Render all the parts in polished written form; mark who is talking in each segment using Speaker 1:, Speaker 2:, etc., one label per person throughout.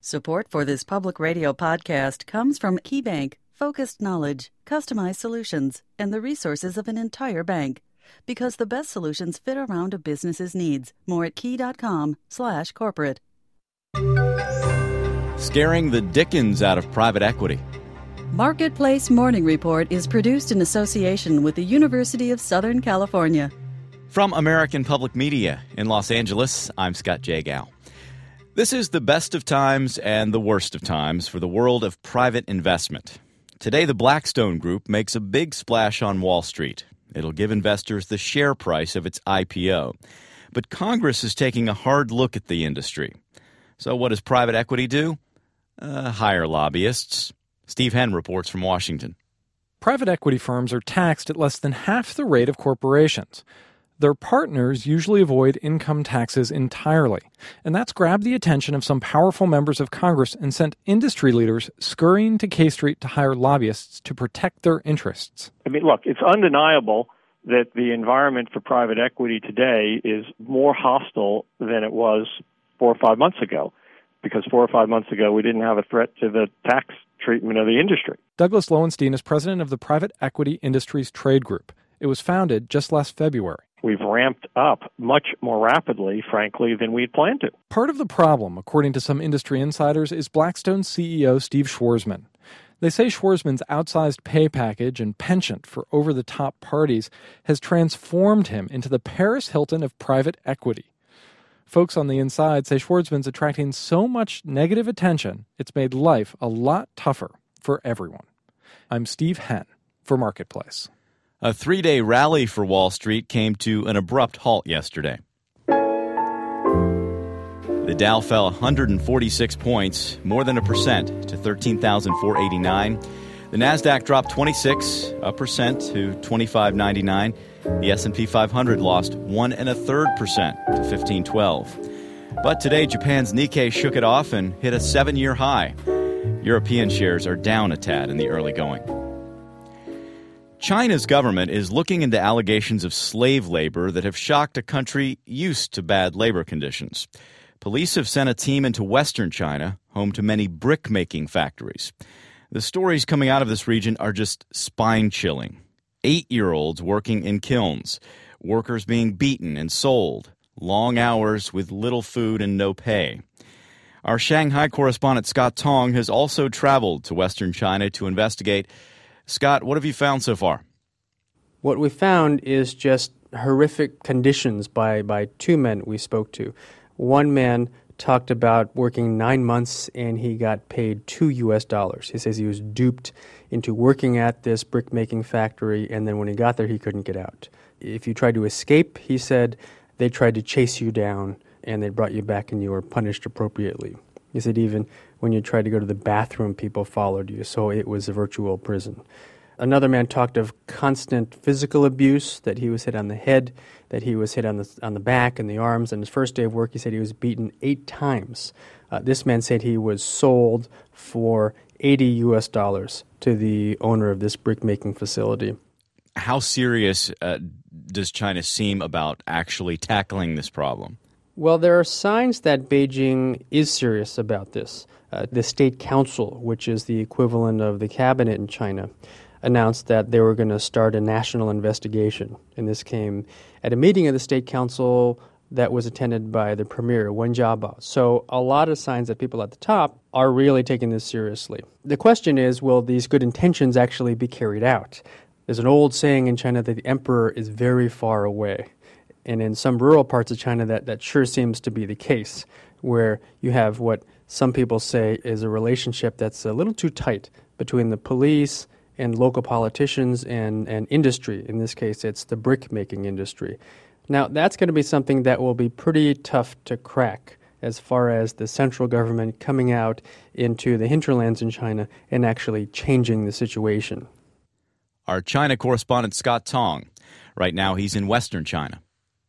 Speaker 1: Support for this public radio podcast comes from KeyBank, focused knowledge, customized solutions, and the resources of an entire bank. Because the best solutions fit around a business's needs. More at key.com/corporate.
Speaker 2: Scaring the dickens out of private equity.
Speaker 1: Marketplace Morning Report is produced in association with the University of Southern California.
Speaker 2: From American Public Media in Los Angeles, I'm Scott Jagow. This is the best of times and the worst of times for the world of private investment. Today, the Blackstone Group makes a big splash on Wall Street. It'll give investors the share price of its IPO. But Congress is taking a hard look at the industry. So what does private equity do? Hire lobbyists. Steve Henn reports from Washington.
Speaker 3: Private equity firms are taxed at less than half the rate of corporations. Their partners usually avoid income taxes entirely, and that's grabbed the attention of some powerful members of Congress and sent industry leaders scurrying to K Street to hire lobbyists to protect their interests.
Speaker 4: I mean, look, it's undeniable that the environment for private equity today is more hostile than it was 4 or 5 months ago, because 4 or 5 months ago we didn't have a threat to the tax treatment of the industry.
Speaker 3: Douglas Lowenstein is president of the Private Equity Industries Trade Group. It was founded just last February.
Speaker 4: We've ramped up much more rapidly, frankly, than we had planned to.
Speaker 3: Part of the problem, according to some industry insiders, is Blackstone's CEO Steve Schwarzman. They say Schwarzman's outsized pay package and penchant for over-the-top parties has transformed him into the Paris Hilton of private equity. Folks on the inside say Schwarzman's attracting so much negative attention, it's made life a lot tougher for everyone. I'm Steve Henn for Marketplace.
Speaker 2: A 3-day rally for Wall Street came to an abrupt halt yesterday. The Dow fell 146 points, more than 1%, to 13,489. The Nasdaq dropped 26% to 2599. The S&P 500 lost 1 1/3% to 1512. But today, Japan's Nikkei shook it off and hit a 7-year high. European shares are down a tad in the early going. China's government is looking into allegations of slave labor that have shocked a country used to bad labor conditions. Police have sent a team into western China, home to many brick-making factories. The stories coming out of this region are just spine-chilling. 8-year-olds working in kilns, workers being beaten and sold, long hours with little food and no pay. Our Shanghai correspondent Scott Tong has also traveled to western China to investigate. Scott, what have you found so far?
Speaker 5: What we found is just horrific conditions by two men we spoke to. One man talked about working 9 months and he got paid $2. He says he was duped into working at this brick-making factory, and then when he got there, he couldn't get out. If you tried to escape, he said, they tried to chase you down and they brought you back and you were punished appropriately. He said even when you tried to go to the bathroom, people followed you, so it was a virtual prison. Another man talked of constant physical abuse, that he was hit on the head, that he was hit on the back and the arms. And his first day of work, he said he was beaten 8 times. This man said he was sold for $80 to the owner of this brick-making facility.
Speaker 2: How serious does China seem about actually tackling this problem?
Speaker 5: Well, there are signs that Beijing is serious about this. The State Council, which is the equivalent of the cabinet in China, announced that they were going to start a national investigation. And this came at a meeting of the State Council that was attended by the Premier, Wen Jiabao. So a lot of signs that people at the top are really taking this seriously. The question is, will these good intentions actually be carried out? There's an old saying in China that the emperor is very far away. And in some rural parts of China, that sure seems to be the case, where you have what some people say is a relationship that's a little too tight between the police and local politicians and industry. In this case, it's the brick-making industry. Now, that's going to be something that will be pretty tough to crack as far as the central government coming out into the hinterlands in China and actually changing the situation.
Speaker 2: Our China correspondent Scott Tong. Right now, he's in western China.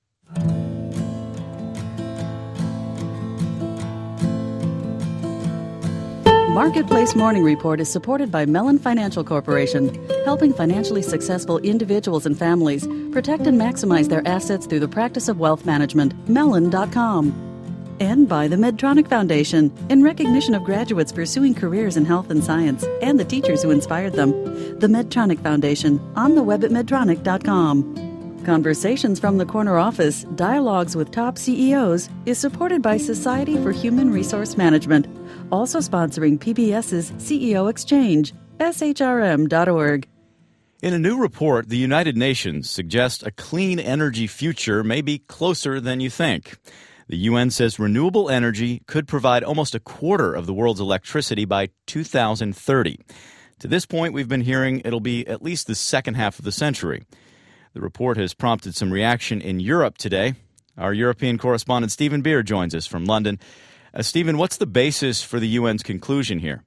Speaker 1: Marketplace Morning Report is supported by Mellon Financial Corporation, helping financially successful individuals and families protect and maximize their assets through the practice of wealth management. Mellon.com. And by the Medtronic Foundation, in recognition of graduates pursuing careers in health and science and the teachers who inspired them. The Medtronic Foundation, on the web at medtronic.com. Conversations from the Corner Office, Dialogues with Top CEOs, is supported by Society for Human Resource Management, also sponsoring PBS's CEO Exchange, shrm.org.
Speaker 2: In a new report, the United Nations suggests a clean energy future may be closer than you think. The UN says renewable energy could provide almost a quarter of the world's electricity by 2030. To this point, we've been hearing it'll be at least the second half of the century. The report has prompted some reaction in Europe today. Our European correspondent Stephen Beer joins us from London. Stephen, what's the basis for the UN's conclusion here?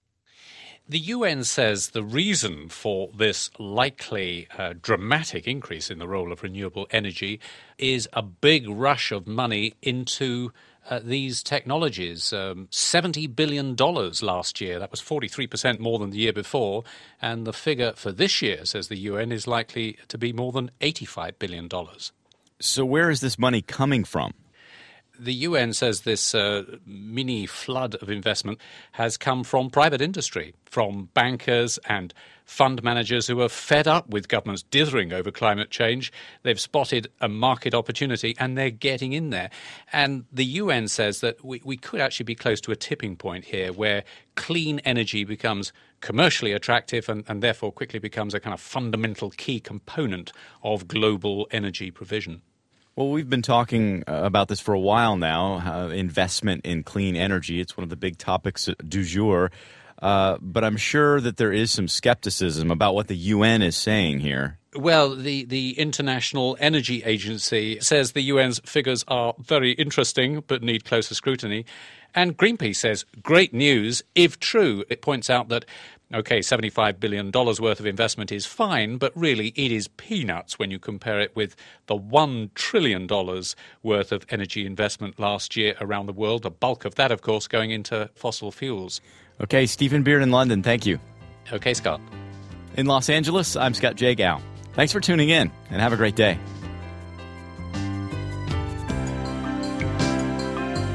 Speaker 6: The UN says the reason for this likely dramatic increase in the role of renewable energy is a big rush of money into these technologies. $70 billion last year. That was 43% more than the year before. And the figure for this year, says the UN, is likely to be more than $85 billion.
Speaker 2: So where is this money coming from?
Speaker 6: The UN says this mini flood of investment has come from private industry, from bankers and fund managers who are fed up with governments dithering over climate change. They've spotted a market opportunity and they're getting in there. And the UN says that we could actually be close to a tipping point here where clean energy becomes commercially attractive and therefore quickly becomes a kind of fundamental key component of global energy provision.
Speaker 2: Well, we've been talking about this for a while now, investment in clean energy. It's one of the big topics du jour. But I'm sure that there is some skepticism about what the UN is saying here.
Speaker 6: Well, the International Energy Agency says the UN's figures are very interesting but need closer scrutiny. And Greenpeace says, great news, if true. It points out that, okay, $75 billion worth of investment is fine, but really it is peanuts when you compare it with the $1 trillion worth of energy investment last year around the world, the bulk of that, of course, going into fossil fuels.
Speaker 2: Okay, Stephen Beard in London, thank you.
Speaker 6: Okay, Scott.
Speaker 2: In Los Angeles, I'm Scott J. Gow. Thanks for tuning in, and have a great day.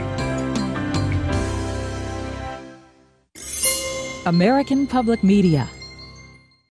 Speaker 7: American Public Media